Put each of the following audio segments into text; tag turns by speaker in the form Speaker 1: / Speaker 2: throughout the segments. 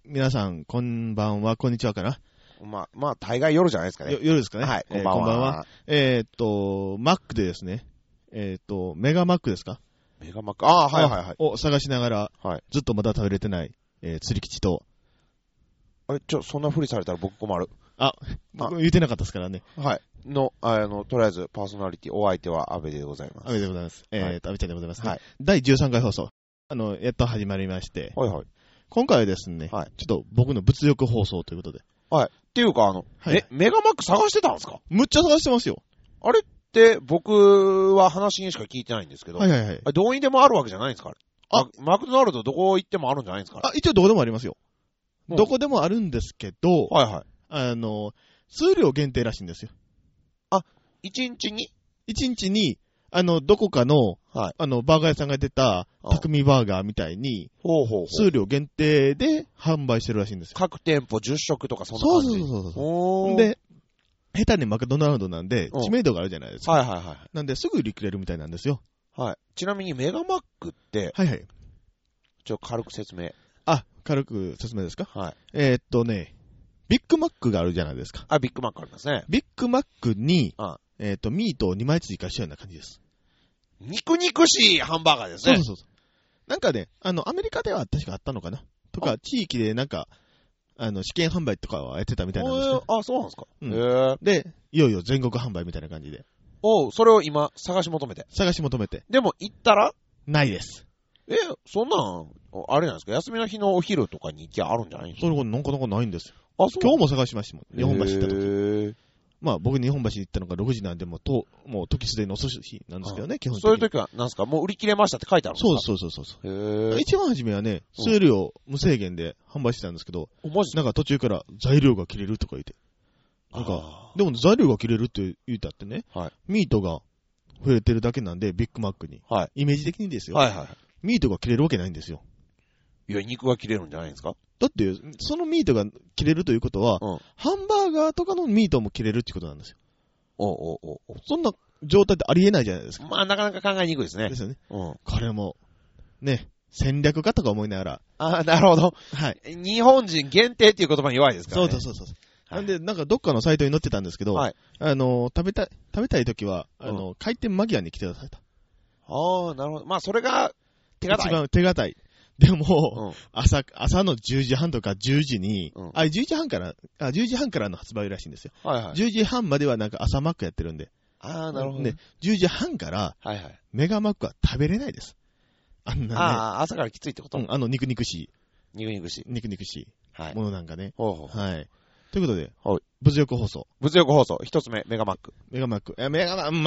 Speaker 1: 皆さん、こんばんは、こんにちはかな。
Speaker 2: まあ、大概夜じゃないですかね。
Speaker 1: 夜ですかね。
Speaker 2: はい、こんばんは。
Speaker 1: こんばんは。マックでですね、メガマックですか？
Speaker 2: メガマック、はい。
Speaker 1: を探しながら、
Speaker 2: はい。
Speaker 1: ずっとまだ食べれてない、釣り吉と。
Speaker 2: あれ、そんなふりされたら僕困る。
Speaker 1: 僕言ってなかったですからね。
Speaker 2: はい。とりあえず、パーソナリティ、お相手は安倍でございます。
Speaker 1: 安倍でございます。安倍ちゃんでございますね。
Speaker 2: はい。
Speaker 1: 第13回放送。やっと始まりまして。
Speaker 2: はいはい。
Speaker 1: 今回はですね、
Speaker 2: はい。
Speaker 1: ちょっと僕の物欲放送ということで。
Speaker 2: はい。っていうか、
Speaker 1: はい、
Speaker 2: メガマック探してたんですか？
Speaker 1: むっちゃ探してますよ。
Speaker 2: あれって、僕は話にしか聞いてないんですけど。
Speaker 1: はいはいはい。
Speaker 2: どこにでもあるわけじゃないんですか？マクドナルドどこ行ってもあるんじゃないんですか？
Speaker 1: 一応どこでもありますよ。
Speaker 2: うん、
Speaker 1: どこでもあるんですけど、
Speaker 2: はいはい。
Speaker 1: 数量限定らしいんですよ。
Speaker 2: 1日に
Speaker 1: ?1 日に、どこかの、
Speaker 2: はい、
Speaker 1: バーガー屋さんが出た、匠バーガーみたいに、数量限定で販売してるらしいんですよ。
Speaker 2: 各店舗10食とかそんな感じ。
Speaker 1: そう。で、下手にマクドナルドなんで、知名度があるじゃないですか。
Speaker 2: はいはいはい。
Speaker 1: なんで、すぐ売り切れるみたいなんですよ。
Speaker 2: はい。ちなみにメガマックって、
Speaker 1: はいはい。
Speaker 2: 軽く説明。
Speaker 1: 軽く説明ですか？
Speaker 2: はい。
Speaker 1: ビッグマックがあるじゃないですか。
Speaker 2: ビッグマックありますね。
Speaker 1: ビッグマックに、ミートを2枚追加したような感じです。
Speaker 2: 肉々しいハンバーガーですね。
Speaker 1: そう。なんかね、アメリカでは確かあったのかなとか、地域でなんか、試験販売とかはやってたみたいなんですけど。
Speaker 2: そうなんですか。
Speaker 1: で、いよいよ全国販売みたいな感じで。
Speaker 2: それを今、探し求めて。
Speaker 1: で
Speaker 2: も、行ったら
Speaker 1: ないです。
Speaker 2: そんなん、あれなんですか？休みの日のお昼とかに行きゃあるんじゃないんですか？
Speaker 1: それがなかなかないんですよ。
Speaker 2: 今
Speaker 1: 日も探しましたもん。日本橋行った時。
Speaker 2: ま
Speaker 1: あ僕日本橋行ったのが6時なんで、もう時すでに遅い日なんですけどね、基本的に。
Speaker 2: そういう時は、なんですか？もう売り切れましたって書いてあるんですか？
Speaker 1: そう。一番初めはね、数量無制限で販売してたんですけど、なんか途中から材料が切れるとか言って。なんか、でも材料が切れるって言ったってね、ミートが増えてるだけなんで、ビッグマックに。イメージ的にですよ。ミートが切れるわけないんですよ。
Speaker 2: いや、肉が切れるんじゃないんですか？
Speaker 1: だって、そのミートが切れるということは、ハンバーガーとかのミートも切れるってことなんですよ。そんな状態ってありえないじゃないですか。
Speaker 2: まあ、なかなか考えにくいですね。
Speaker 1: ですよね。これも、ね、戦略かとか思いなが
Speaker 2: ら。なるほど。
Speaker 1: はい。
Speaker 2: 日本人限定っていう言葉に弱いですからね。
Speaker 1: そう。なんで、なんかどっかのサイトに載ってたんですけど、食べたい時は、開店間際に来てくださいと。
Speaker 2: なるほど。まあ、それが、手堅い。
Speaker 1: 一番手堅い。でも、朝の10時半とか10時に、10時半からの発売らしいんですよ。10時半まではなんか朝マックやってるんで。
Speaker 2: なるほど。
Speaker 1: で、10時半から、メガマックは食べれないです。あんなね。
Speaker 2: 朝からきついってこと？
Speaker 1: 肉々しい。
Speaker 2: 肉々しい。
Speaker 1: ものなんかね。
Speaker 2: はい。
Speaker 1: ということで、物欲放送。
Speaker 2: 一つ目、メガマック。
Speaker 1: メガマックも、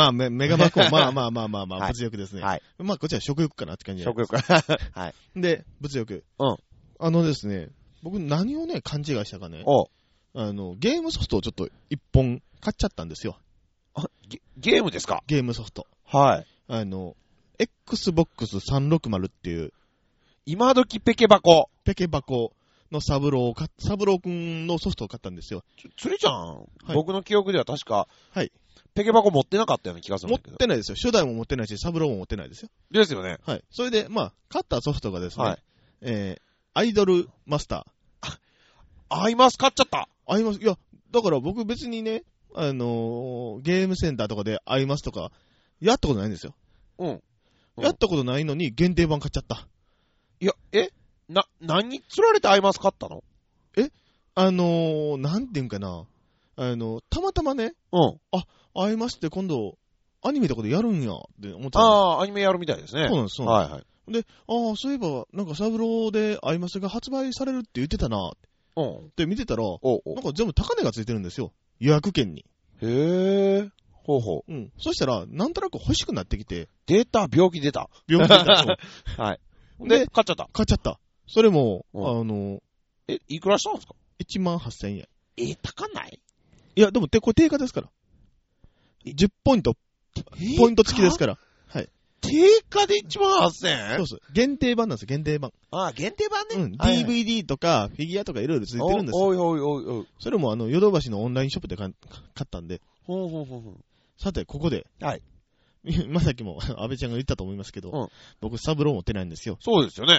Speaker 1: 物欲ですね。まあ、こっちは食欲かなって感じで。
Speaker 2: 食欲。はい。
Speaker 1: で、物欲。ですね、僕何をね、勘違いしたかね。ゲームソフトをちょっと一本買っちゃったんですよ。
Speaker 2: ゲームですか？
Speaker 1: ゲームソフト。
Speaker 2: はい。
Speaker 1: Xbox 360っていう。
Speaker 2: 今時ペケ箱
Speaker 1: のサブローくんのソフトを買ったんですよ。
Speaker 2: 釣りちゃん、僕の記憶では確か、ペケ箱持ってなかったような気がするんだけど。
Speaker 1: 持ってないですよ。初代も持ってないし、サブローも持ってないですよ。
Speaker 2: ですよね。
Speaker 1: はい。それで、まあ、買ったソフトがですね、アイドルマスター。
Speaker 2: アイマス買っちゃった。
Speaker 1: いや、だから僕別にね、ゲームセンターとかでアイマスとか、やったことないんですよ。やったことないのに限定版買っちゃった。
Speaker 2: いや、何に釣られてアイマス買ったの？
Speaker 1: なんていうんかな。たまたまね、アイマスって今度、アニメとかでやるんや、って思ってた。
Speaker 2: アニメやるみたいですね。
Speaker 1: そうなんです、で、そういえば、なんかサブローでアイマスが発売されるって言ってたな、って見てたら、なんか全部高値がついてるんですよ。予約券に。
Speaker 2: へぇー。
Speaker 1: そしたら、なんとなく欲しくなってきて。
Speaker 2: 病気出た。はい。で、買っちゃった。
Speaker 1: それも、
Speaker 2: いくらしたんですか
Speaker 1: ？18,000円。
Speaker 2: 高ない？
Speaker 1: いや、でも、これ定価ですから。10ポイント付きですから。はい。
Speaker 2: 定価で18,000円？
Speaker 1: そうそう。限定版なんですよ、限定版。
Speaker 2: 限定版ね。
Speaker 1: DVD とか、フィギュアとかいろいろ付いてるんですよ。
Speaker 2: おい。
Speaker 1: それも、ヨドバシのオンラインショップで買ったんで。さて、ここで。まさっきも、安倍ちゃんが言ったと思いますけど、僕、サブロー持ってないんですよ。
Speaker 2: そうですよね。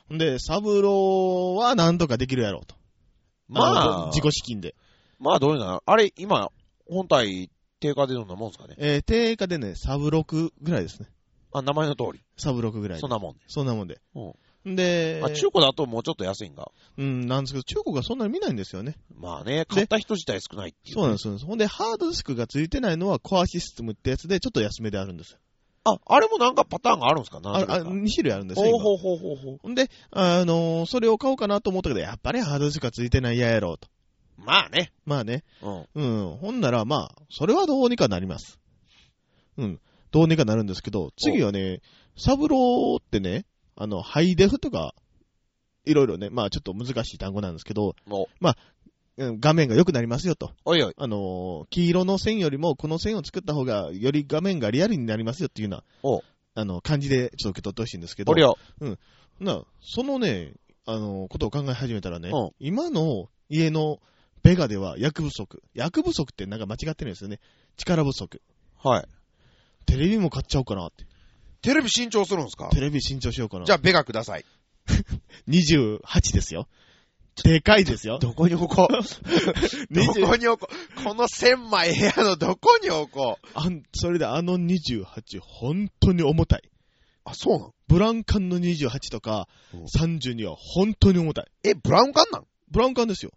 Speaker 1: で、サブローはなんとかできるやろうと。まあ、自己資金で。
Speaker 2: まあ、どういうのあれ、今、本体、定価でどんなもんですかね。
Speaker 1: 定価でね、サブ6ぐらいですね。
Speaker 2: 名前の通り。
Speaker 1: サブ6ぐらい。
Speaker 2: そんなもんで。
Speaker 1: そんなもんで。
Speaker 2: うん。
Speaker 1: で、
Speaker 2: 中古だともうちょっと安いんが。
Speaker 1: なんですけど、中古がそんなに見ないんですよね。
Speaker 2: まあね、買った人自体少ないっていう、ね。
Speaker 1: そうなんです。ほんで、ハードディスクがついてないのはコアシステムってやつで、ちょっと安めであるんですよ。
Speaker 2: あれもなんかパターンがあるんですか2
Speaker 1: 種類あるんですよ。
Speaker 2: ほう。
Speaker 1: ほんで、それを買おうかなと思ったけど、やっぱりハードディスクがついてないやろうと。
Speaker 2: まあね。
Speaker 1: ほんなら、まあ、それはどうにかなります。どうにかなるんですけど、次はね、サブローってね、ハイデフとか、いろいろね、まあちょっと難しい単語なんですけど、まあ、画面が良くなりますよと。
Speaker 2: おいおい。
Speaker 1: 黄色の線よりもこの線を作った方がより画面がリアルになりますよっていうような、感じでちょっと受け取ってほしいんですけど、そのね、ことを考え始めたらね、今の家のベガでは役不足ってなんか間違ってるんですよね。力不足。
Speaker 2: はい。
Speaker 1: テレビも買っちゃおうかなって。
Speaker 2: テレビ新調するんですか？
Speaker 1: テレビ新調しようかな。
Speaker 2: じゃあベガください。
Speaker 1: 28ですよ。でかいですよ。
Speaker 2: どこに置こうどこに置こうこの狭い部屋のどこに置こう
Speaker 1: それで28、本当に重たい。
Speaker 2: あ、そうなの？
Speaker 1: ブラウン管の28とか32は本当に重たい。
Speaker 2: ブラウン管なん？
Speaker 1: ブラウン管ですよ。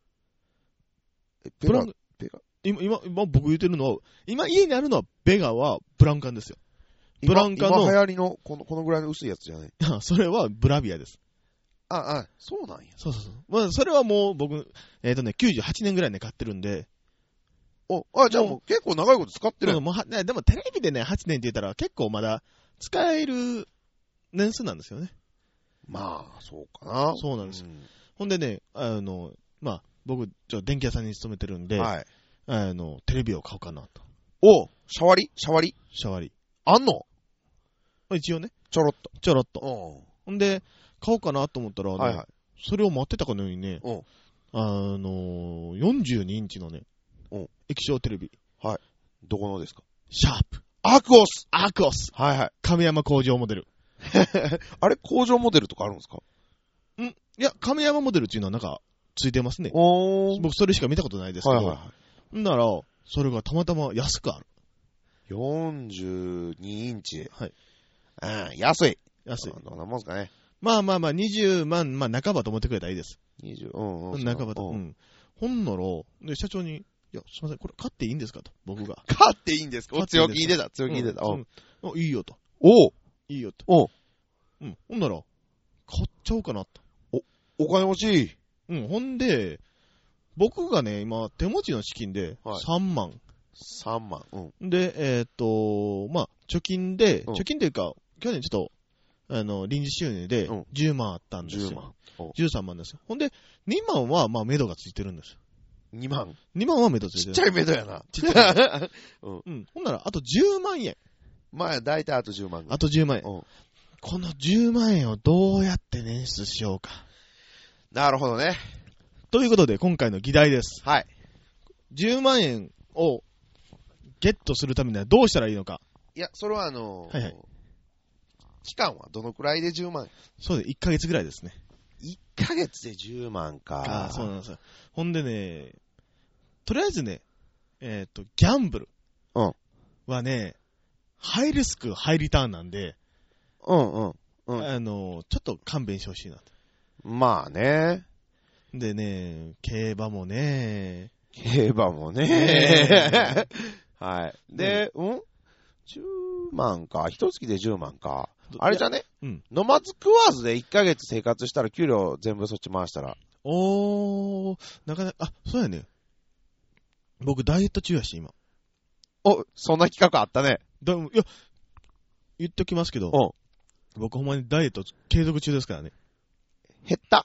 Speaker 2: ベガ
Speaker 1: 今僕言ってるのは、今家にあるのはベガはブラウン管ですよ。
Speaker 2: ブラウン管の。今流行りのこのぐらいの薄いやつじゃない？
Speaker 1: それはブラビアです。
Speaker 2: そうなんや。
Speaker 1: そう。まあ、それはもう僕、98年ぐらいで買ってるんで。
Speaker 2: じゃあもう結構長いこと使ってる。
Speaker 1: でもテレビでね、8年って言ったら結構まだ使える年数なんですよね。
Speaker 2: まあ、そうかな。
Speaker 1: そうなんですよ。ほんでね、まあ、僕、電気屋さんに勤めてるんで、はい。テレビを買おうかなと。
Speaker 2: シャワリあんの？
Speaker 1: 一応ね。
Speaker 2: ちょろっと。
Speaker 1: ほんで、買おうかなと思ったら、
Speaker 2: はいはい。
Speaker 1: それを待ってたかのようにね、42インチのね、液晶テレビ。
Speaker 2: はい。どこのですか？
Speaker 1: シャープ。
Speaker 2: アクオス。
Speaker 1: はいはい。亀山工場モデル。
Speaker 2: あれ工場モデルとかあるんですか？
Speaker 1: いや、亀山モデルっていうのはなんか、ついてますね。僕それしか見たことないですけど。なら、それがたまたま安くある。
Speaker 2: 42インチ。
Speaker 1: はい。
Speaker 2: 安い。どんなもんですかね。
Speaker 1: まあ、20万、半ばと思ってくれたらいいです。
Speaker 2: 半
Speaker 1: ばと。ほんなら、で、社長に、いや、すいません、これ買っていいんですかと、僕が。
Speaker 2: 買っていいんですか？強気に出た。
Speaker 1: いいよと。いいよと。ほんなら、買っちゃおうかなと。
Speaker 2: お金持ち。
Speaker 1: ほんで、僕がね、今、手持ちの資金で3万。で、まあ、貯金というか、去年ちょっと、臨時収入で10万あったんですよ。13万ですよ。ほんで、2万は、まあ、目処がついてるんですよ。
Speaker 2: 2万
Speaker 1: は目処ついてる。
Speaker 2: ちっちゃい目処やな。
Speaker 1: ちっちゃい。ほんなら、あと10万円。
Speaker 2: まあ、だいたいあと10万。
Speaker 1: あと10万円。この10万円をどうやって捻出しようか。
Speaker 2: なるほどね。
Speaker 1: ということで、今回の議題です。
Speaker 2: はい。
Speaker 1: 10万円をゲットするためにはどうしたらいいのか。
Speaker 2: いや、それは期間はどのくらいで10万円？
Speaker 1: そうで、1ヶ月ぐらいですね。
Speaker 2: 1ヶ月で10万か。
Speaker 1: そうなんですよ。ほんでね、とりあえずね、ギャンブルはね、ハイリスク、ハイリターンなんで、ちょっと勘弁してほしいなと。
Speaker 2: まあね。
Speaker 1: でね、競馬もね。
Speaker 2: はい。で、10万か。一月で10万か。あれじゃね？飲まず食わずで1ヶ月生活したら給料全部そっち回したら。
Speaker 1: なかなか、そうやね。僕ダイエット中やし、今。
Speaker 2: そんな企画あったね。
Speaker 1: いや、言っときますけど、僕ほんまにダイエット継続中ですからね。
Speaker 2: 減った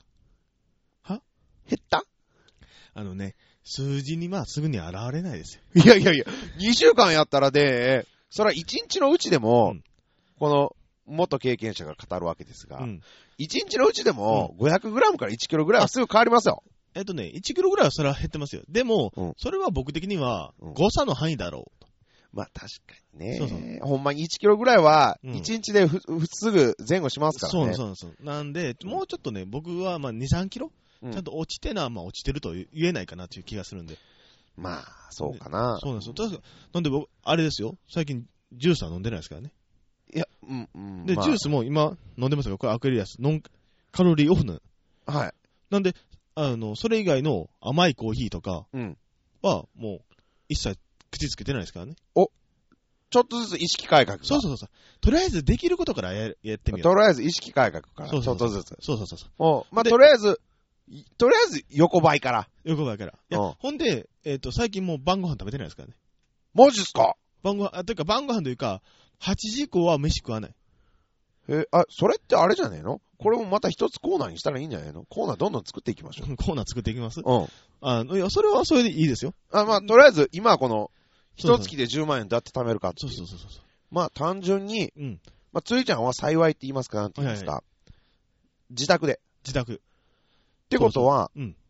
Speaker 1: 数字にすぐに現れないですよ。
Speaker 2: いや、2週間やったらで、それは1日のうちでも、この、元経験者が語るわけですが、1日のうちでも、500g から1キロぐらいはすぐ変わりますよ。
Speaker 1: 1キロぐらいはそれは減ってますよ。でも、それは僕的には、誤差の範囲だろうと。
Speaker 2: まあ確かにね。そうそう。ほんまに1キロぐらいは、1日ですぐ前後しますからね。
Speaker 1: そう。なんで、もうちょっとね、僕はまあ2、3キロちゃんと落ちてな、まあ落ちてると言えないかなっていう気がするんで。
Speaker 2: まあ、そうかな。
Speaker 1: そうなんですよ。なんで僕、あれですよ。最近、ジュースは飲んでないですからね。
Speaker 2: いや、
Speaker 1: で、ジュースも今飲んでますが、これアクエリアス、ノンカロリーオフな。
Speaker 2: はい。
Speaker 1: なんで、それ以外の甘いコーヒーとかは、もう、一切口つけてないですからね。
Speaker 2: ちょっとずつ意識改革。
Speaker 1: そう。とりあえずできることからやってみよう。
Speaker 2: とりあえず意識改革から。ちょっとずつ。
Speaker 1: そう。
Speaker 2: まあ、とりあえず横ばいから。
Speaker 1: いや、ほんで、最近もう晩ご飯食べてないですからね。
Speaker 2: マジっすか？
Speaker 1: 晩ご飯というか、8時以降は飯食わない。
Speaker 2: それってあれじゃねえの？これもまた一つコーナーにしたらいいんじゃないの？コーナーどんどん作っていきましょう。
Speaker 1: コーナー作っていきます？
Speaker 2: い
Speaker 1: や、それはそれでいいですよ。
Speaker 2: まあ、とりあえず、今はこの、一月で10万円どうやって貯めるかっていう。
Speaker 1: そう。
Speaker 2: まあ、単純に、まあ、ついちゃんは幸いって言いますか、なんて言いますか。自宅で。ってことは、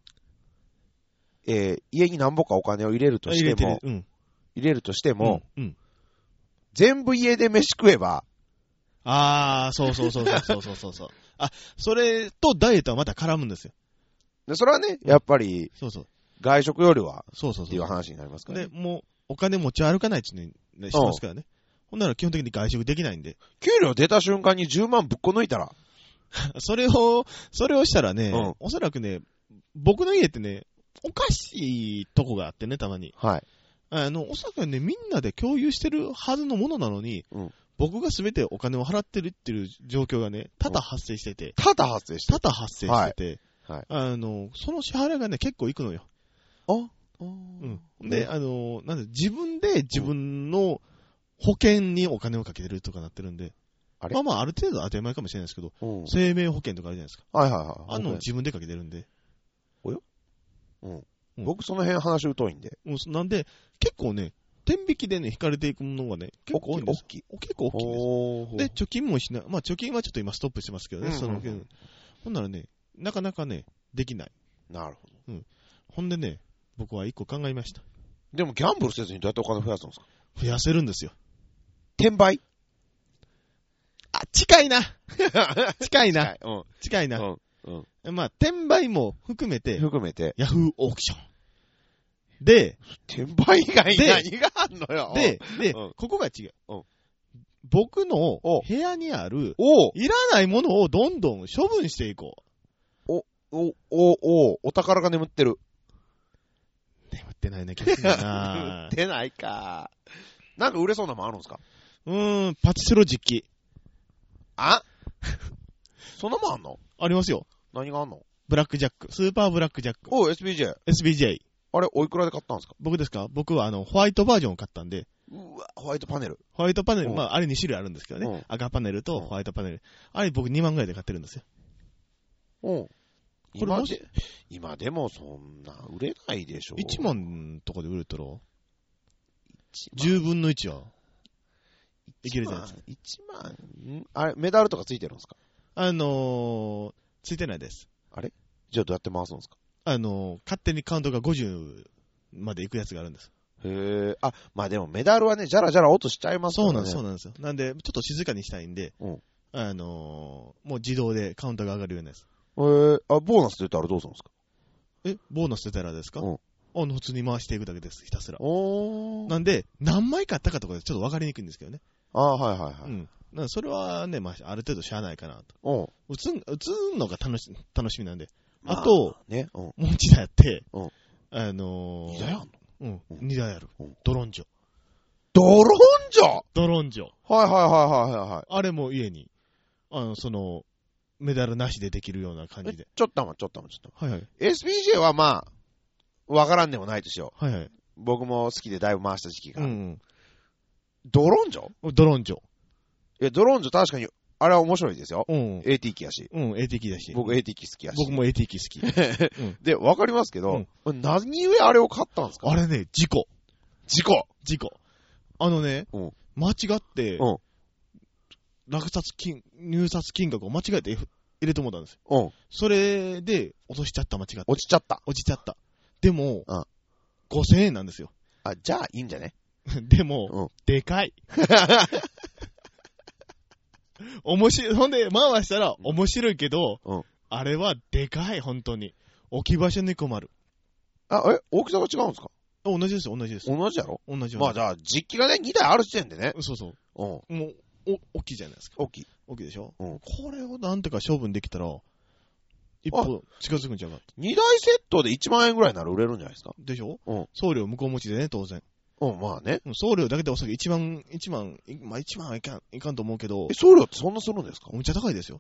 Speaker 2: 家に何ぼかお金を入れるとしても、全部家で飯食えば、
Speaker 1: そう。それとダイエットはまた絡むんですよ。
Speaker 2: で、それはね、やっぱり、外食よりは、っていう話になりますからね。
Speaker 1: で、もう、お金持ち歩かないっていうのにしますからね。ほんなら基本的に外食できないんで。
Speaker 2: 給料出た瞬間に10万ぶっこ抜いたら
Speaker 1: それをしたらね、おそらくね、僕の家ってね、おかしいとこがあってね、たまに。
Speaker 2: はい。
Speaker 1: おそらくね、みんなで共有してるはずのものなのに、僕がすべてお金を払ってるっていう状況がね、多々発生してて。
Speaker 2: 多々発生して
Speaker 1: て。その支払いがね、結構いくのよ。で、なんで、自分で自分の保険にお金をかけてるとかなってるんで、ある程度当たり前かもしれないですけど、生命保険とかあるじゃないですか。自分でかけてるんで。
Speaker 2: 僕その辺話疎いんで。
Speaker 1: なんで、結構ね、天引きでね、引かれていくものがね、結構多いんです。結構大きいんです。で、貯金もしない。まあ、貯金はちょっと今ストップしてますけどね、ほんならね、なかなかね、できない。
Speaker 2: なるほど。
Speaker 1: ほんでね、僕は一個考えました。
Speaker 2: でもギャンブルせずにどうやってお金増やすんですか？
Speaker 1: 増やせるんですよ。
Speaker 2: 転売？
Speaker 1: 近いな。近いな。まあ、転売も含めて、ヤフーオークション。で、
Speaker 2: 転売以外に何があんのよ。
Speaker 1: で、ここが違う。僕の部屋にある、いらないものをどんどん処分していこ
Speaker 2: う。お宝が眠ってる。
Speaker 1: 眠ってないね、気がするな。
Speaker 2: 眠ってないか。なんか売れそうなもんあるんですか？
Speaker 1: パチスロ実機。
Speaker 2: そんなもんあんの？
Speaker 1: ありますよ。
Speaker 2: 何があんの？
Speaker 1: ブラックジャック。スーパーブラックジャック。
Speaker 2: SBJ。あれ、おいくらで買ったんですか？
Speaker 1: 僕ですか？僕はホワイトバージョンを買ったんで。
Speaker 2: ホワイトパネル。
Speaker 1: まあ、あれ2種類あるんですけどね。赤パネルとホワイトパネル。あれ僕2万ぐらいで買ってるんですよ。
Speaker 2: 今でもそんな売れないでしょ。
Speaker 1: 1万とかで売れたら、10分の1は、いけるじゃないですか。
Speaker 2: 1万あれ、メダルとかついてるんですか？
Speaker 1: ついてないです。
Speaker 2: あれ？じゃあどうやって回すんですか？
Speaker 1: 勝手にカウントが50まで行くやつがあるんです。
Speaker 2: まあでもメダルはね、じゃらじゃら落としちゃいますからね。
Speaker 1: そうなんですよ。なんで、ちょっと静かにしたいんで、もう自動でカウントが上がるようなやつ。
Speaker 2: ボーナス出たらどうするんですか？
Speaker 1: ボーナス出たらですか？普通に回していくだけです、ひたすら。なんで、何枚買ったかとかでちょっと分かりにくいんですけどね。それはね、まあ、ある程度しゃあないかなと。打つのが楽しみなんで。あと、もう一台やって、
Speaker 2: 2台あんの
Speaker 1: ？2台ある。ドロンジョ。
Speaker 2: ドロンジョ。
Speaker 1: あれも家に、メダルなしでできるような感じで。
Speaker 2: ちょっと。SBJ はまあ、わからんでもないですよ。僕も好きでだいぶ回した時期が。ドロンジョ。
Speaker 1: ドロンジョ
Speaker 2: 確かに、あれは面白いですよ。AT 機やし。
Speaker 1: AT 機だし。
Speaker 2: 僕 AT 機好きやし。
Speaker 1: 僕も AT 機好き。
Speaker 2: で、わかりますけど、何故あれを買ったんですか？
Speaker 1: あれね、事故。間違って、入札金額を間違えて入れてもらったんですよ。それで、落ちちゃった。
Speaker 2: 落ちちゃった。
Speaker 1: でも、5000円なんですよ。
Speaker 2: じゃあいいんじゃね？
Speaker 1: でも、でかい。面白い。ほんで、回したら面白いけど、あれはでかい、本当に。置き場所に困る。
Speaker 2: 大きさが違うんですか？
Speaker 1: 同じですよ、同じです。
Speaker 2: 同じやろ？
Speaker 1: 同じ。
Speaker 2: まあじゃあ、実機がね、2台ある時点でね。
Speaker 1: そうそう。もう、大きいじゃないですか。
Speaker 2: 大きい
Speaker 1: でしょ？これをなんてか処分できたら、一歩近づくんちゃうか。
Speaker 2: 2台セットで1万円ぐらいなら売れるんじゃないですか？
Speaker 1: でしょ？送料向こう持ちでね、当然。
Speaker 2: まあね。
Speaker 1: 送料だけでおそらく1万はいかんと思うけど。
Speaker 2: 送料ってそんなするんですか？
Speaker 1: めっちゃ高いですよ。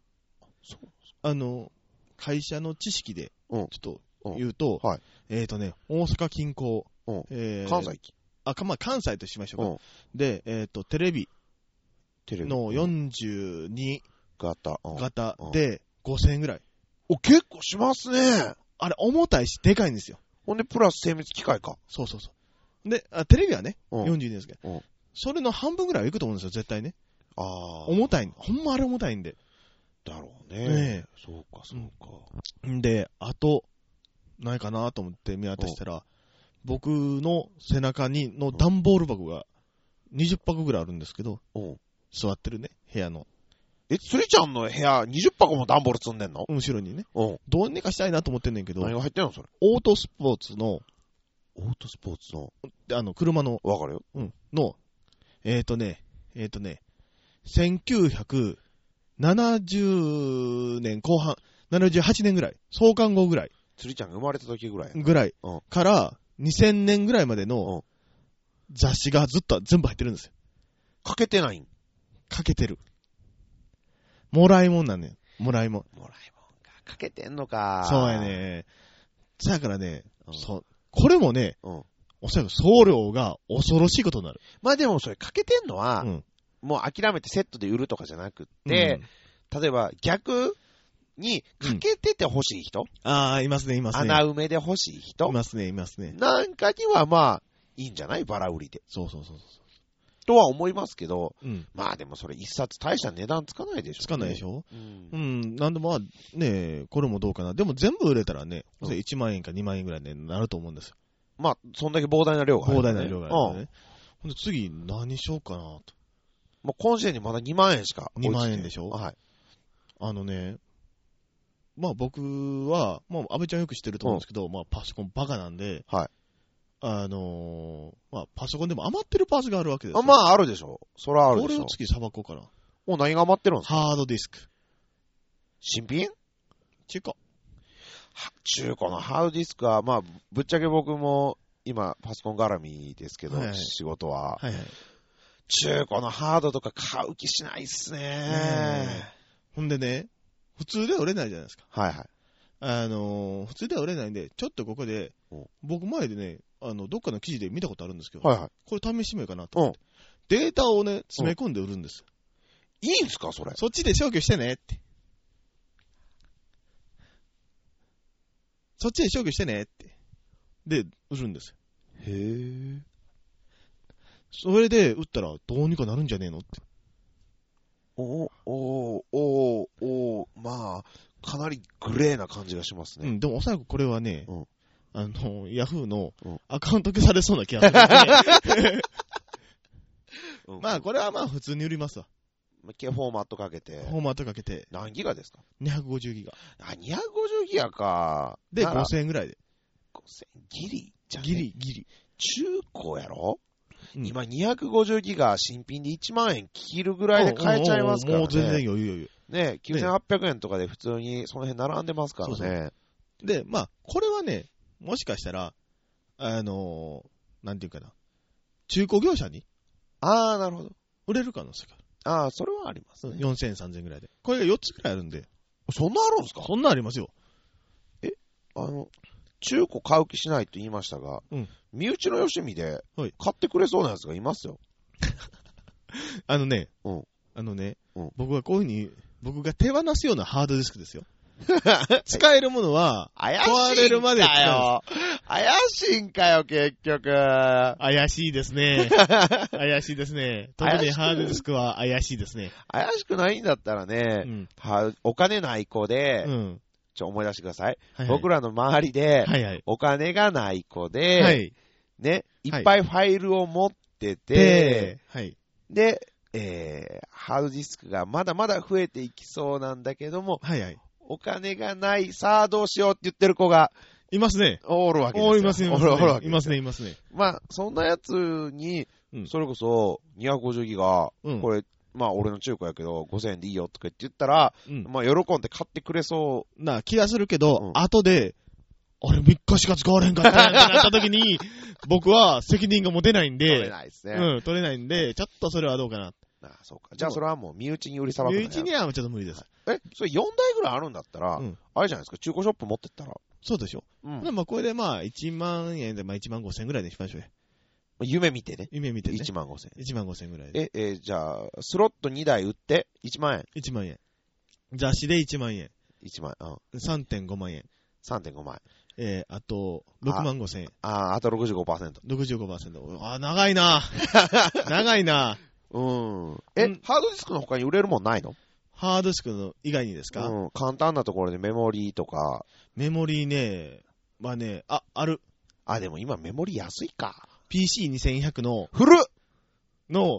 Speaker 2: そう
Speaker 1: 会社の知識で、ちょっと言うと、大阪近郊、
Speaker 2: 関西機。
Speaker 1: 関西としましょうか。で、テレビの42型で5000円ぐらい。
Speaker 2: 結構しますね。
Speaker 1: あれ、重たいし、でかいんですよ。
Speaker 2: ほんで、プラス精密機械か。
Speaker 1: そう。で、テレビはね、42ですけど、それの半分ぐらいはいくと思うんですよ、絶対ね。重たい。ほんまあれ重たいんで。
Speaker 2: だろうね。そうか。
Speaker 1: で、あと、ないかなと思って見渡したら、僕の背中の段ボール箱が20箱ぐらいあるんですけど、座ってるね、部屋の。
Speaker 2: つりちゃんの部屋20箱も段ボール積んでんの？
Speaker 1: 後ろにね。どうにかしたいなと思ってんねんけど。
Speaker 2: 何が入ってんのそれ？
Speaker 1: オートスポーツの。車の。
Speaker 2: わかるよ。
Speaker 1: の、1970年後半、78年ぐらい、創刊号ぐらい。
Speaker 2: つりちゃんが生まれた時ぐらい。
Speaker 1: から2000年ぐらいまでの雑誌がずっと全部入ってるんですよ。
Speaker 2: かけてないん？
Speaker 1: かけてる。もらいもんなんねん。もらいもんか。
Speaker 2: かけてんのか。
Speaker 1: そうやね。だからね、これもね、おそらく送料が恐ろしいことになる。
Speaker 2: まあでもそれかけてんのは、もう諦めてセットで売るとかじゃなくって、例えば逆にかけてて欲しい人、
Speaker 1: いますね。
Speaker 2: 穴埋めで欲しい人
Speaker 1: いますね。
Speaker 2: なんかにはまあ、いいんじゃない？バラ売りで。
Speaker 1: そう。
Speaker 2: とは思いますけど、まあでもそれ一冊大した値段つかないでしょ。
Speaker 1: つかないでしょ？なんでまあね、これもどうかな。でも全部売れたらね、1万円か2万円ぐらいになると思うんですよ。
Speaker 2: まあ、そんだけ膨大な量がある、
Speaker 1: 膨大な量があるね。ほんで次何しようかなと。
Speaker 2: もう今時点にまだ2万円しか。
Speaker 1: 2万円でしょ？
Speaker 2: はい。
Speaker 1: まあ僕は、まあ安倍ちゃんよく知ってると思うんですけど、まあパソコンバカなんで、
Speaker 2: はい。
Speaker 1: まあパソコンでも余ってるパーツがあるわけですよ。
Speaker 2: まああるでしょ。それはあるでしょ。
Speaker 1: これを次さばこうかな。
Speaker 2: もう何が余ってるんですか？
Speaker 1: ハードディスク。
Speaker 2: 新品？
Speaker 1: 中古。
Speaker 2: 中古のハードディスクは、まあ、ぶっちゃけ僕も今パソコン絡みですけど、仕事は。中古のハードとか買う気しないっすね。
Speaker 1: ほんでね、普通では売れないじゃないですか。普通では売れないんで、ちょっとここで、僕前でね、どっかの記事で見たことあるんですけど、これ試してみようかなと思って。データをね、詰め込んで売るんです。
Speaker 2: いいんすかそれ？
Speaker 1: そっちで消去してねって。そっちで消去してねって。で、売るんです。
Speaker 2: へぇ。
Speaker 1: それで売ったらどうにかなるんじゃねえのって。
Speaker 2: まあ、かなりグレーな感じがしますね。
Speaker 1: でもおそらくこれはね、ヤフーのアカウント消されそうな気がする、ね。まあ、これはまあ普通に売りますわ。
Speaker 2: フォーマットかけて。
Speaker 1: 何
Speaker 2: ギガですか？
Speaker 1: 250 ギガ。
Speaker 2: 250ギガか。
Speaker 1: で、5000円ぐらいで。
Speaker 2: 5000円ギリじゃん。
Speaker 1: ギリ。
Speaker 2: 中古やろ？今250ギガ新品で1万円切るぐらいで買えちゃいますからね。
Speaker 1: もう全然余裕。
Speaker 2: ね、9800円とかで普通にその辺並んでますからね。
Speaker 1: で、まあ、これはね、もしかしたら、なんていうかな。中古業者に
Speaker 2: なるほど。
Speaker 1: 売れる可能性が
Speaker 2: ある。それはありますね。
Speaker 1: 4000円、3000円ぐらいで。これが4つぐらいあるんで。
Speaker 2: そんなあるんですか？
Speaker 1: そんなありますよ。
Speaker 2: 中古買う気しないと言いましたが、身内のよしみで買ってくれそうなやつがいますよ。
Speaker 1: 僕はこういうふうに、僕が手放すようなハードディスクですよ。使えるものは、壊れるまで使う。
Speaker 2: 怪しいんかよ、結局。
Speaker 1: 怪しいですね。怪しいですね。特にハードディスクは怪しいですね。
Speaker 2: 怪しくないんだったらね、お金ない子で、思い出してください。僕らの周りで、お金がない子で、 ね、いっぱいファイルを持ってて、はい。で、ハードディスクがまだまだ増えていきそうなんだけども、はいはい。お金がない、さあどうしようって言ってる子が、
Speaker 1: いますね。
Speaker 2: おるわけですよ。
Speaker 1: いますね。いますね、いますね。
Speaker 2: まあ、そんなやつに、それこそ、250ギガ、これ、まあ、俺の中古やけど、5000円でいいよとか言ったら、まあ、喜んで買ってくれそう
Speaker 1: な気がするけど、後で、あれ3日しか使われへんかったってなった時に、僕は責任が持てないんで、
Speaker 2: 取れないですね。
Speaker 1: 取れないんで、ちょっとそれはどうかな。
Speaker 2: そうか。じゃあそれはもう身内に売りさばく。
Speaker 1: 身内にはちょっと無理です。
Speaker 2: それ4台ぐらいあるんだったら、あれじゃないですか、中古ショップ持ってったら。
Speaker 1: そうでしょ。でもこれでまあ1万円でまあ1万5千ぐらいでしましょうよ。
Speaker 2: 夢見てね。
Speaker 1: 夢見てね。
Speaker 2: 1万5千。
Speaker 1: 1万5千ぐらいで。
Speaker 2: じゃあ、スロット2台売って1万円。
Speaker 1: 1万円。雑誌で1万円。
Speaker 2: 1万円。
Speaker 1: 3.5 万円。
Speaker 2: 3.5万
Speaker 1: 円。あと、6万5千円。
Speaker 2: あと 65%。
Speaker 1: 65%。長いな長いな
Speaker 2: ハードディスクの他に売れるもんないの？
Speaker 1: ハードディスクの以外にですか？
Speaker 2: 簡単なところでメモリーとか。
Speaker 1: メモリーね、まあね、ある。
Speaker 2: でも今メモリー安いか。
Speaker 1: PC2100 の、
Speaker 2: 古っ
Speaker 1: の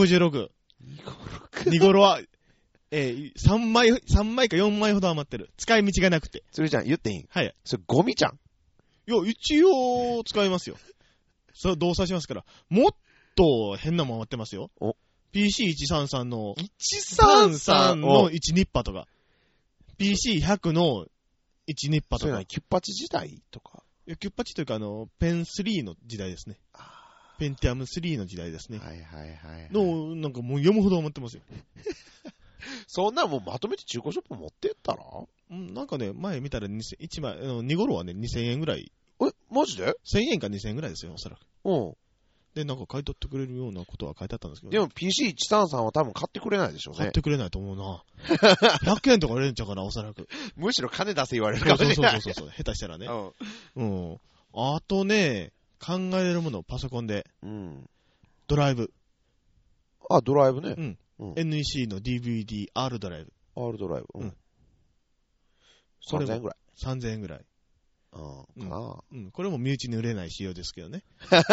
Speaker 1: 256。2頃は、3枚か4枚ほど余ってる。使い道がなくて。
Speaker 2: それじゃん、言っていい？
Speaker 1: はい。
Speaker 2: それゴミじゃん。
Speaker 1: いや、一応使いますよ。それ動作しますから。もっと変なもん余ってますよ。PC133 の、133の1ニッパとか。PC100 の1ニッパとか。
Speaker 2: そういうのはキュッパチ時代とか。
Speaker 1: いや、キュッパチというかペン3の時代ですね。ペンティアム3の時代ですね。の、なんかもう読むほど思ってますよ。
Speaker 2: そんなもうまとめて中古ショップ持ってったら？
Speaker 1: なんかね、前見たら1枚、2頃はね、2000円ぐらい。
Speaker 2: マジで？
Speaker 1: 1000 円か2000円ぐらいですよ、おそらく。で、なんか買い取ってくれるようなことは書いてあったんですけど、
Speaker 2: でも PC133 は多分買ってくれないでしょうね。
Speaker 1: 買ってくれないと思うな。100円とか売れるんちゃうかな、おそらく。
Speaker 2: むしろ金出せ言われるかもしれない。
Speaker 1: そう。下手したらね。あとね、考えれるもの、パソコンで。ドライブ。
Speaker 2: ドライブね。
Speaker 1: NEC の DVD、R ドライブ。
Speaker 2: R ドライブ。3000円ぐらい。
Speaker 1: 3000円ぐらい。
Speaker 2: かな。
Speaker 1: これも身内に売れない仕様ですけどね。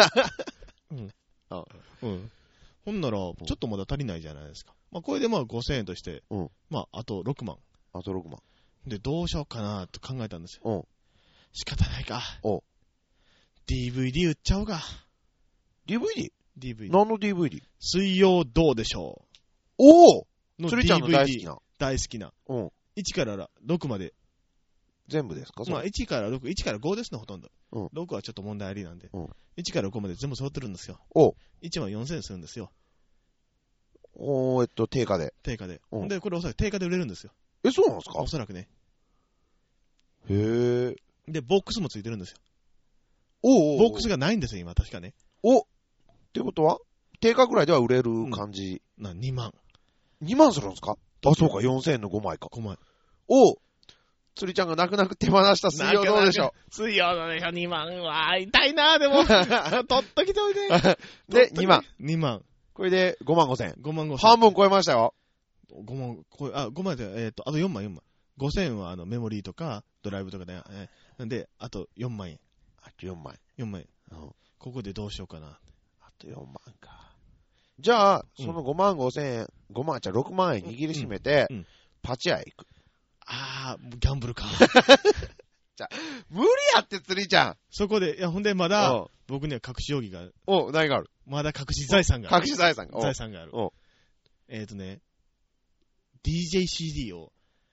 Speaker 1: ほんなら、ちょっとまだ足りないじゃないですか。まあ、これでまあ5000円として、まあ、あと6万。で、どうしようかなと考えたんですよ。仕方ないか。DVD 売っちゃおうか。
Speaker 2: DVD？
Speaker 1: DVD。
Speaker 2: 何の DVD？
Speaker 1: 水曜どうでしょ
Speaker 2: う。の DVD 釣りちゃんの大好きな。
Speaker 1: 大好きな。1から6まで。
Speaker 2: 全部ですか？
Speaker 1: まあ、1から6、1から5ですね、ほとんど。6はちょっと問題ありなんで。1から5まで全部揃ってるんですよ。1万4000円するんですよ。
Speaker 2: 定価で。
Speaker 1: 定価で。で、これおそらく定価で売れるんですよ。
Speaker 2: そうなんですか？
Speaker 1: おそらくね。
Speaker 2: へぇ。
Speaker 1: で、ボックスもついてるんですよ。ボックスがないんですよ、今、確かね。
Speaker 2: ってことは定価ぐらいでは売れる感じ。
Speaker 1: 2万。
Speaker 2: 2万するんですか？そうか、4000円の5枚か。
Speaker 1: 5枚。
Speaker 2: 釣りちゃんが泣く泣く手放した水曜どうでしょう？
Speaker 1: 水曜どうでしょう？ 2 万は痛いなでも。取っときておいて。
Speaker 2: で、2万。
Speaker 1: 2万。
Speaker 2: これで5万5千円。
Speaker 1: 5万5千円。
Speaker 2: 半分超えましたよ。
Speaker 1: 5万で、あと4万。5000円はメモリーとか、ドライブとかで、なんで、あと4万円。
Speaker 2: 4万
Speaker 1: 円。ここでどうしようかな。
Speaker 2: あと4万か。じゃあ、その5万5千円、6万円握りしめて、パチ屋へ行く。
Speaker 1: ギャンブルか。
Speaker 2: じゃあ、無理やって釣りちゃん。
Speaker 1: そこで、ほんでまだ、僕には隠し容疑が。
Speaker 2: 何がある？
Speaker 1: まだ隠し財産がある。
Speaker 2: 隠し財産が
Speaker 1: ある。DJCD を。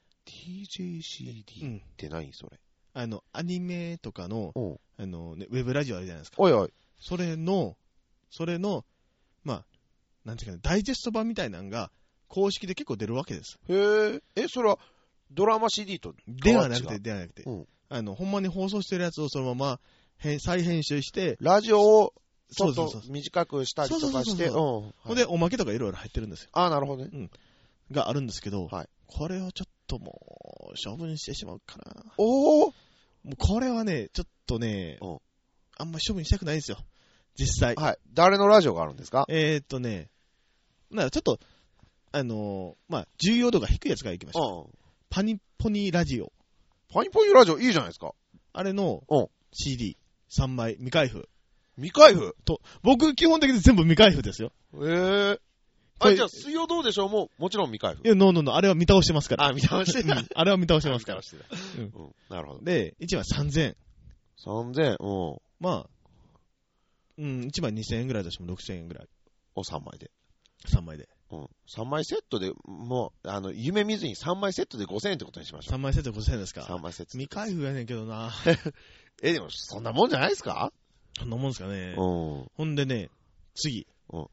Speaker 2: DJCD って何それ？
Speaker 1: アニメとかの、ウェブラジオあるじゃないですか。それの、まあ、なんていうかね、ダイジェスト版みたいなのが、公式で結構出るわけです。
Speaker 2: それは、ドラマ CD と
Speaker 1: ではなくて、ほんまに放送してるやつをそのまま再編集して、
Speaker 2: ラジオをちょっと短くしたりとかして、
Speaker 1: ほんでおまけとかいろいろ入ってるんですよ。
Speaker 2: なるほどね。
Speaker 1: があるんですけど、これをちょっともう処分してしまうかな。
Speaker 2: も
Speaker 1: うこれはね、ちょっとね、あんま処分したくないんですよ。実際。
Speaker 2: 誰のラジオがあるんですか？
Speaker 1: ちょっと、まあ、重要度が低いやつからいきましょう。パニポニラジオ。
Speaker 2: パニポニラジオいいじゃないですか。
Speaker 1: あれの CD3 枚未開封。
Speaker 2: 未開封
Speaker 1: 僕基本的に全部未開封ですよ。
Speaker 2: じゃあ水曜どうでしょうももちろん未開封。
Speaker 1: いや、ノー、あれは見倒してますから。
Speaker 2: 見倒してた。
Speaker 1: あれは見倒してますから。
Speaker 2: なるほど。
Speaker 1: で、1枚3000円。
Speaker 2: 3000円、
Speaker 1: まあ、1枚2000円ぐらいとしても6000円ぐらい。
Speaker 2: 3枚で。
Speaker 1: 3枚で。
Speaker 2: 3枚セットで、もう、夢見ずに3枚セットで5000円ってことにしましょう。
Speaker 1: 3枚セットで5000円ですか。
Speaker 2: 3枚セット。
Speaker 1: 未開封やねんけどな。
Speaker 2: でも、そんなもんじゃないですか？
Speaker 1: そんなもんですかね。ほんでね、次。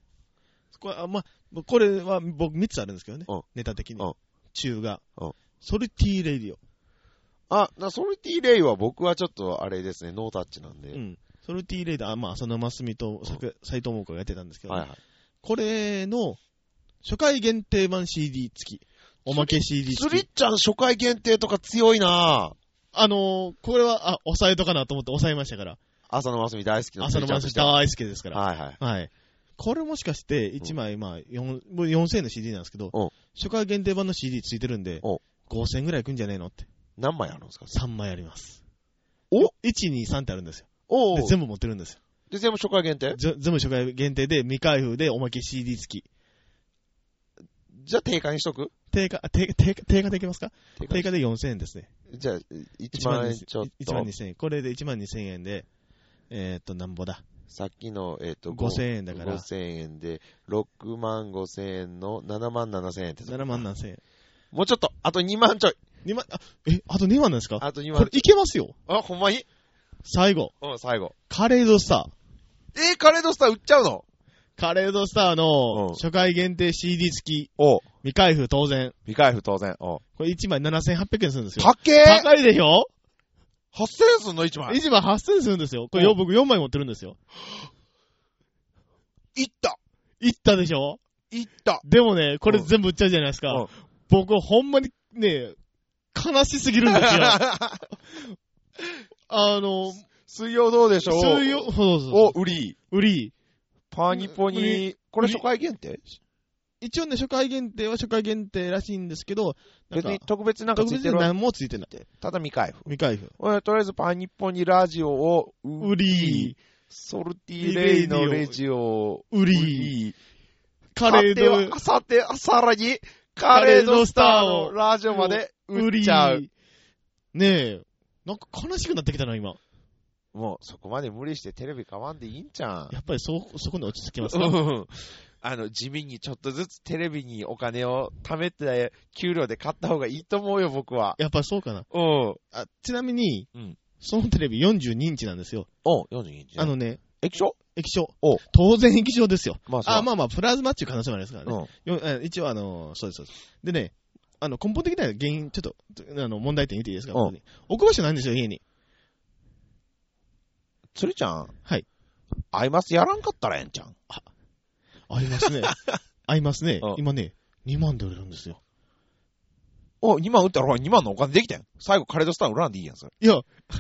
Speaker 1: これは僕3つあるんですけどね。ネタ的に。中が。ソルティーレイディオ。
Speaker 2: ソルティーレイは僕はちょっとあれですね、ノータッチなんで。
Speaker 1: ソルティーレイディオ、浅野真澄と斉藤桃子がやってたんですけど、
Speaker 2: はいはい。
Speaker 1: これの初回限定版 CD 付き。おまけ CD 付き。
Speaker 2: スリッちゃん初回限定とか強いな
Speaker 1: ぁ。これは、抑えとかなと思って抑えましたから。
Speaker 2: 浅野真澄大好きな。
Speaker 1: 浅野真澄大好きですから。
Speaker 2: はいはい。
Speaker 1: はい。これもしかして、1枚、4000円の CD なんですけど、初回限定版の CD 付いてるんで、5000円ぐらいいくんじゃねえのって。
Speaker 2: 何枚あるんですか？
Speaker 1: 3 枚あります。
Speaker 2: 1、
Speaker 1: 2、3ってあるんですよ。で全部持ってるんですよ。
Speaker 2: で、全部初回限定？
Speaker 1: 全部初回限定で、未開封でおまけ CD 付き。
Speaker 2: じゃあ定価にしとく？
Speaker 1: 定価でいきますか？定価で4000円ですね。
Speaker 2: じゃあ、1万円ちょっと。
Speaker 1: 1万2000円。これで1万2000円で、なんぼだ。
Speaker 2: さっきの、
Speaker 1: 5000円だから。
Speaker 2: 5000円で、6万5000円の7万7000円って。
Speaker 1: 7万7000円。
Speaker 2: もうちょっと、あと2万ちょい。
Speaker 1: 2万、あと2万なんですか？
Speaker 2: あと2万。
Speaker 1: これいけますよ。
Speaker 2: ほんまに？
Speaker 1: 最後。
Speaker 2: 最後。
Speaker 1: カレードスター。
Speaker 2: カレードスター売っちゃうの？
Speaker 1: カレードスターの初回限定 CD 付き。未開封当然。
Speaker 2: 未開封当然。
Speaker 1: これ1枚7800円するんですよ。
Speaker 2: 高
Speaker 1: いでしょ？
Speaker 2: 8000円すんの1枚。
Speaker 1: 1枚8000円するんですよ。これ僕4枚持ってるんですよ。
Speaker 2: い
Speaker 1: ったでしょ？
Speaker 2: いった。
Speaker 1: でもね、これ全部売っちゃうじゃないですか。僕ほんまにね、悲しすぎるんですよ。
Speaker 2: 水曜どうでしょう？
Speaker 1: 水曜、そう。
Speaker 2: 売り。パニポニ、これ初回限定？
Speaker 1: 一応ね、初回限定は初回限定らしいんですけど、
Speaker 2: 別に特別なんかついてる？
Speaker 1: 何もついてない。
Speaker 2: ただ未開封。
Speaker 1: 未開封。
Speaker 2: とりあえずパニポニラジオを
Speaker 1: 売り。
Speaker 2: ソルティレイのレジオ
Speaker 1: 売り。カレード。
Speaker 2: さらに、カレードスターをラジオまで売っちゃう。
Speaker 1: ねえ、なんか悲しくなってきたな、今。
Speaker 2: もう、そこまで無理してテレビ買わんでいいんちゃん。
Speaker 1: やっぱりそこに落ち着きますか？
Speaker 2: 地味にちょっとずつテレビにお金を貯めて、給料で買った方がいいと思うよ、僕は。
Speaker 1: やっぱりそうかな。ちなみに、そのテレビ42インチなんですよ。
Speaker 2: 42インチ。液晶？
Speaker 1: 当然液晶ですよ。
Speaker 2: まあ、
Speaker 1: プラズマっていう可能性もありますからね。一応そうです。でね、根本的な原因、ちょっと、問題点言っていいですか？置く場所ないんですよ、家に。
Speaker 2: つりちゃん。
Speaker 1: はい。
Speaker 2: アイマスやらんかったらええんちゃん。
Speaker 1: 合いますね。合いますね。今ね、2万で売れるんですよ。
Speaker 2: 2万売ったらほら2万のお金できたよ。最後カレードスター売らんでいいやん、それ。
Speaker 1: いや、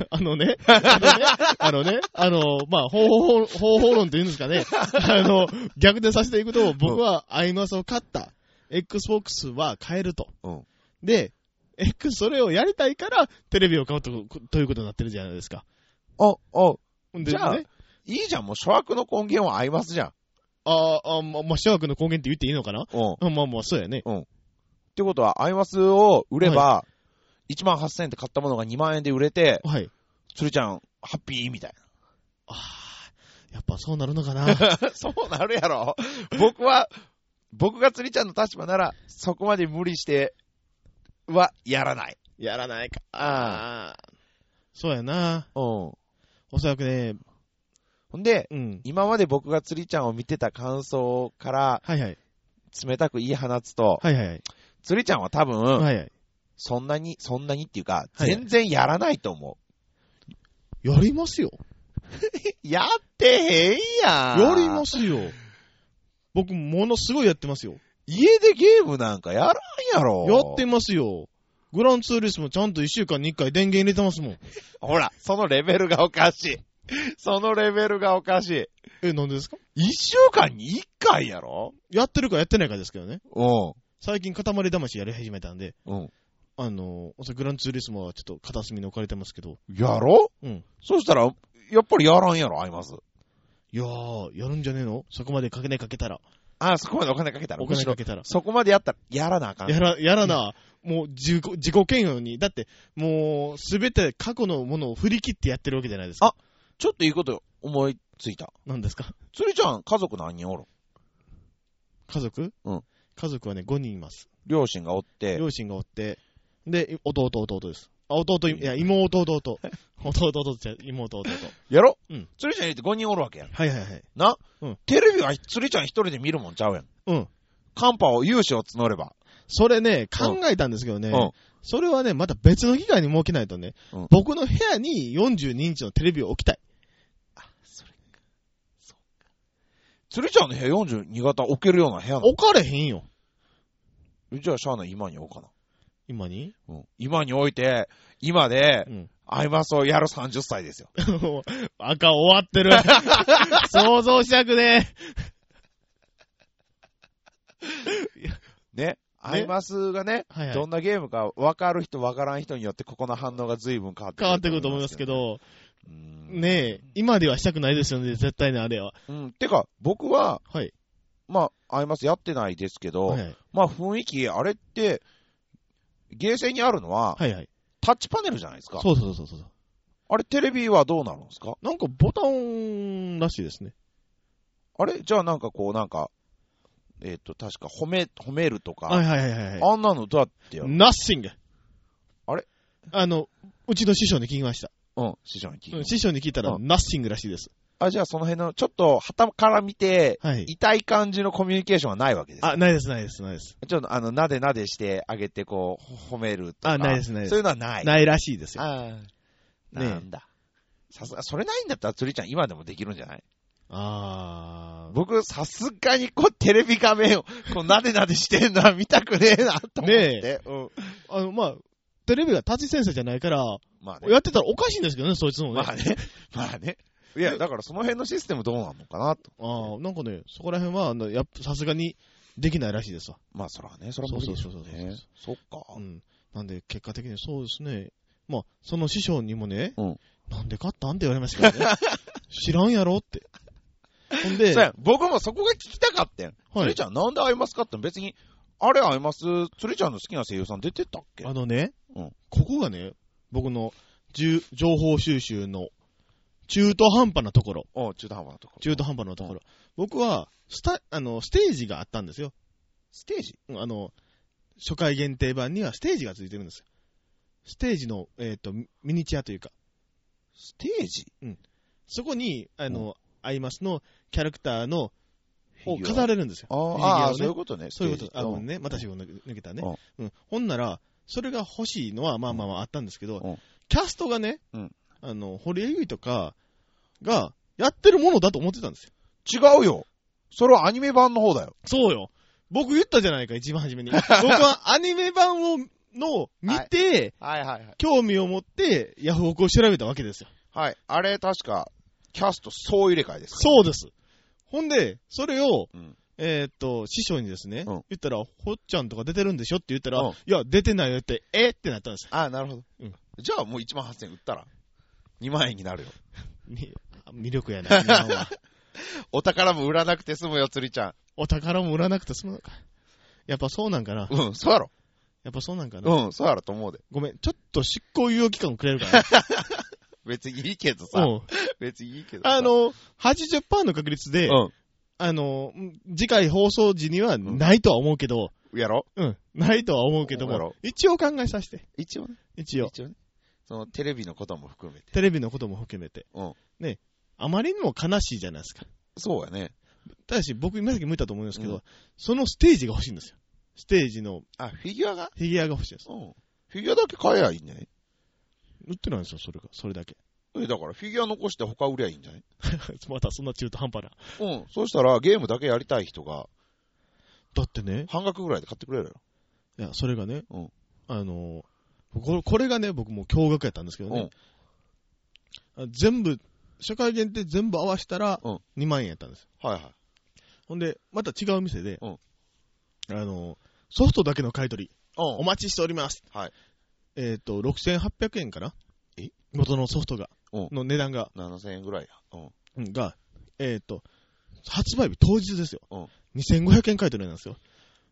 Speaker 1: 方法論というんですかね。逆転させていくと、僕はアイマスを買った。Xbox は買えると。で、それをやりたいから、テレビを買うということになってるじゃないですか。
Speaker 2: じゃあ、いいじゃん、もう諸悪の根源はアイマスじゃん。
Speaker 1: 諸悪の根源って言っていいのかな？そうやね。
Speaker 2: ってことは、アイマスを売れば、1万8000円で買ったものが2万円で売れて、つるちゃん、ハッピーみたいな。
Speaker 1: やっぱそうなるのかな？
Speaker 2: そうなるやろ。僕がつりちゃんの立場なら、そこまで無理してはやらない。
Speaker 1: やらないか。そうやな。おそらくね。
Speaker 2: ほんで、今まで僕がつりちゃんを見てた感想から、冷たく言い放つと、つりちゃんは多分、そんなにっていうか、全然やらないと思
Speaker 1: う。やりますよ。
Speaker 2: やってへんやん。
Speaker 1: やりますよ。僕、ものすごいやってますよ。
Speaker 2: 家でゲームなんかやらんやろ。
Speaker 1: やってますよ。グランツーリスもちゃんと1週間に1回電源入れてますもん。
Speaker 2: ほら、そのレベルがおかしい。
Speaker 1: なんでですか
Speaker 2: ？1週間に1回やろ？
Speaker 1: やってるかやってないかですけどね。最近塊魂やり始めたんで。グランツーリスもはちょっと片隅に置かれてますけど。
Speaker 2: やろ？そしたら、やっぱりやらんやろ、アイマス。
Speaker 1: いやー、やるんじゃねえの？そこまでかけたら。
Speaker 2: ああ、そこまでお金かけたら。
Speaker 1: お金かけたら。
Speaker 2: そこまでやったら、やらなあかん。
Speaker 1: やらな。もう自己嫌悪に。だって、もう、すべて過去のものを振り切ってやってるわけじゃないですか。
Speaker 2: あ、ちょっといいこと思いついた。
Speaker 1: 何ですか？
Speaker 2: つりちゃん、家族何人おる？
Speaker 1: 家族？
Speaker 2: うん。
Speaker 1: 家族はね、5人います。
Speaker 2: 両親がおって。
Speaker 1: で、弟です。妹。や、妹。弟じゃ、妹。
Speaker 2: やろ？
Speaker 1: うん。
Speaker 2: つりちゃん入れて5人おるわけや。
Speaker 1: はい。
Speaker 2: な？
Speaker 1: うん。
Speaker 2: テレビはつりちゃん一人で見るもんちゃうやん。
Speaker 1: うん。
Speaker 2: カンパを、融資を募れば。
Speaker 1: それね、考えたんですけどね。
Speaker 2: うん。
Speaker 1: それはね、また別の機会に設けないとね、
Speaker 2: うん、
Speaker 1: 僕の部屋に42インチのテレビを置きたい。
Speaker 2: あ、それか。そうか。つりちゃんの部屋42型置けるような部屋なの？
Speaker 1: 置かれへんよ。
Speaker 2: じゃあ、しゃあない今に置かな。
Speaker 1: 今に？
Speaker 2: うん。今に置いて、今で、アイマスをやる30歳ですよ。
Speaker 1: 赤終わってる。想像したくね
Speaker 2: え。ね。アイマスがね、はいはい、どんなゲームか分かる人分からん人によってここの反応が随分変わってくると思いますけど、
Speaker 1: ねえ、今ではしたくないですよね、絶対にあれは。
Speaker 2: うん。てか、僕は、
Speaker 1: はい。
Speaker 2: まあ、アイマスやってないですけど、はいはい、まあ雰囲気、あれって、ゲーセンにあるのは、
Speaker 1: はいはい。
Speaker 2: タッチパネルじゃないですか。
Speaker 1: そう。
Speaker 2: あれ、テレビはどうなるんですか？
Speaker 1: なんかボタンらしいですね。
Speaker 2: あれじゃあなんかこう、確か褒めるとか。
Speaker 1: はい。
Speaker 2: あんなのどうやってやる？
Speaker 1: ナッシング。
Speaker 2: あれ？
Speaker 1: うちの師匠に聞きました。
Speaker 2: うん、師匠に聞いた。
Speaker 1: 師匠に聞いたら、ナッシングらしいです。
Speaker 2: あ、じゃあその辺の、ちょっと、旗から見て、はい、痛い感じのコミュニケーションはないわけですか？
Speaker 1: あ、ないです。
Speaker 2: ちょっと、なでしてあげて、こう、褒めるとか。
Speaker 1: あ、ないです。
Speaker 2: そういうのはない。
Speaker 1: ないらしいですよ。
Speaker 2: なんだ。さすが、それないんだったら、つりちゃん今でもできるんじゃない？僕、さすがに、こう、テレビ画面を、こう、なでしてんのは見たくねえな、と思って。ねえ。
Speaker 1: うん。まあ、テレビが立ち先生じゃないから、まあね、やってたらおかしいんですけどね、そいつもね。
Speaker 2: まあね。いや、だからその辺のシステムどうなのかな
Speaker 1: と。なんかね、そこら辺は、さすがにできないらしいですわ。
Speaker 2: まあ、そらね、そら無理ですよね。そっか。
Speaker 1: うん。なんで、結果的にそうですね。まあ、その師匠にもね、なんで買ったんって言われましたけどね。知らんやろって。ほんで、
Speaker 2: 僕もそこが聞きたかったん。つりちゃんなんでアイマス買ったの？別に、あれアイマス、つりちゃんの好きな声優さん出てたっけ？
Speaker 1: ここがね、僕の情報収集の中途半端なところ。
Speaker 2: 中途半端なところ。
Speaker 1: 僕は、ステージがあったんですよ。
Speaker 2: ステージ？
Speaker 1: 初回限定版にはステージがついてるんですよ。ステージの、ミニチュアというか。
Speaker 2: ステージ？
Speaker 1: うん。そこに、アイマスのキャラクターの、を飾れるんですよ。
Speaker 2: そういうことね。
Speaker 1: そういうこと。ね、またしを抜けたね。ほんなら、それが欲しいのは、まああったんですけど、キャストがね、堀江由衣とかがやってるものだと思ってたんです
Speaker 2: よ。違うよ。それはアニメ版の方だよ。
Speaker 1: そうよ。僕言ったじゃないか、一番初めに。僕はアニメ版を見て、興味を持って、ヤフオクを調べたわけですよ。
Speaker 2: はい。あれ、確か、キャスト総入れ替えですか？
Speaker 1: そうです。ほんで、それを、師匠にですね、言ったら、ほっちゃんとか出てるんでしょって言ったら、いや、出てないよって、ってなったんですよ。
Speaker 2: なるほど。じゃあもう18,000円売ったら、2万円になるよ。
Speaker 1: 魅力やな、日本は。
Speaker 2: お宝も売らなくて済むよ、つりちゃん。
Speaker 1: お宝も売らなくて済むのか。やっぱそうなんかな。
Speaker 2: そうやろ。
Speaker 1: やっぱそうなんかな。
Speaker 2: そうやろと思うで。
Speaker 1: ごめん、ちょっと執行猶予期間くれるかな。
Speaker 2: 別にいいけどさ。別にいいけどさ。
Speaker 1: 80% の確率で、次回放送時にはないとは思うけど、
Speaker 2: やろ？
Speaker 1: ないとは思うけども、一応考えさせて。
Speaker 2: 一応ね。そのテレビのことも含めて。ね、
Speaker 1: あまりにも悲しいじゃないですか。
Speaker 2: そうやね。
Speaker 1: ただし、僕今さっきも言ったと思うんですけど、そのステージが欲しいんですよ。ステージの。
Speaker 2: フィギュアが
Speaker 1: 欲しいです。
Speaker 2: フィギュアだけ買えばいいんじゃない？
Speaker 1: 売ってないんですよ、それだけ。
Speaker 2: だからフィギュア残して他売りゃいいんじゃない
Speaker 1: またそんな中途半端な。
Speaker 2: そうしたらゲームだけやりたい人が。
Speaker 1: だってね。
Speaker 2: 半額ぐらいで買ってくれるよ。
Speaker 1: いや、それがね。これがね、僕も驚愕やったんですけどね。全部、初回限定全部合わせたら、2万円やったんです。ほんで、また違う店で、ソフトだけの買い取り、お待ちしております。6800円かな？元のソフトが、の値段が。
Speaker 2: 7000円ぐらいや。
Speaker 1: が、 発売日当日ですよ。2500円買い取りなんですよ。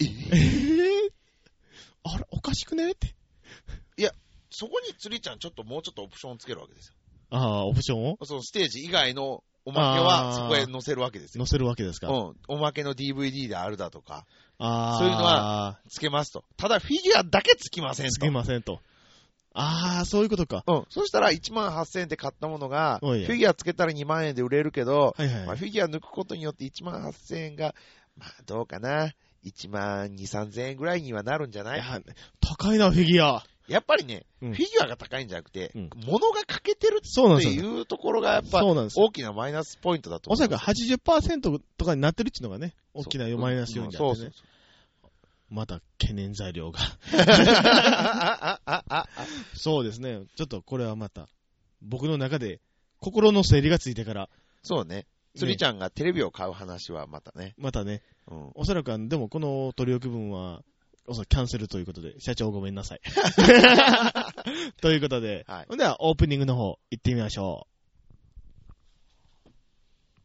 Speaker 1: あれ、おかしくねって。
Speaker 2: いや、そこに釣りちゃんもうちょっとオプションをつけるわけですよ。
Speaker 1: ああ、オプションを
Speaker 2: そのステージ以外のおまけはそこへ載せるわけですよ。
Speaker 1: 載せるわけですか。
Speaker 2: おまけの DVD であるだとか。そういうのはつけますと。ただフィギュアだけつきませんと。
Speaker 1: つけませんと。そういうことか。
Speaker 2: そしたら18,000円で買ったものが、フィギュアつけたら2万円で売れるけど、フィギュア抜くことによって18,000円が、どうかな。1万2、3,000円ぐらいにはなるんじゃない？
Speaker 1: 高いな、フィギュア。
Speaker 2: やっぱりね、フィギュアが高いんじゃなくて、物が欠けてるっていうところがやっぱ大きなマイナスポイントだと思う。
Speaker 1: おそらく 80% とかになってるっていうのがね、大きなマイナス要因であってね。また懸念材料が。そうですね。ちょっとこれはまた、僕の中で心の整理がついてから。
Speaker 2: そうね。釣りちゃんがテレビを買う話はまたね。
Speaker 1: おそらくでもこの取り置き分は、おそらくキャンセルということで、社長ごめんなさい。ということで、ではオープニングの方行ってみましょう。